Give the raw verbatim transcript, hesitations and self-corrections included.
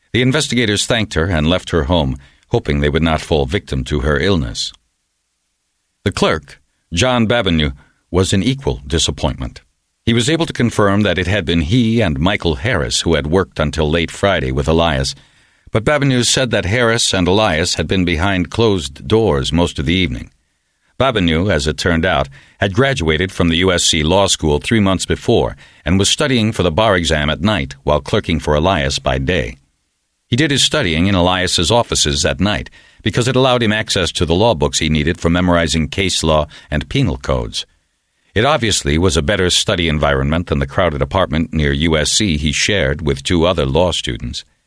The investigators thanked her and left her home, hoping they would not fall victim to her illness. The clerk, John Babineau, was an equal disappointment. He was able to confirm that it had been he and Michael Harris who had worked until late Friday with Elias, but Babineau said that Harris and Elias had been behind closed doors most of the evening. Babineau, as it turned out, had graduated from the U S C Law School three months before and was studying for the bar exam at night while clerking for Elias by day. He did his studying in Elias's offices at night because it allowed him access to the law books he needed for memorizing case law and penal codes. It obviously was a better study environment than the crowded apartment near U S C he shared with two other law students.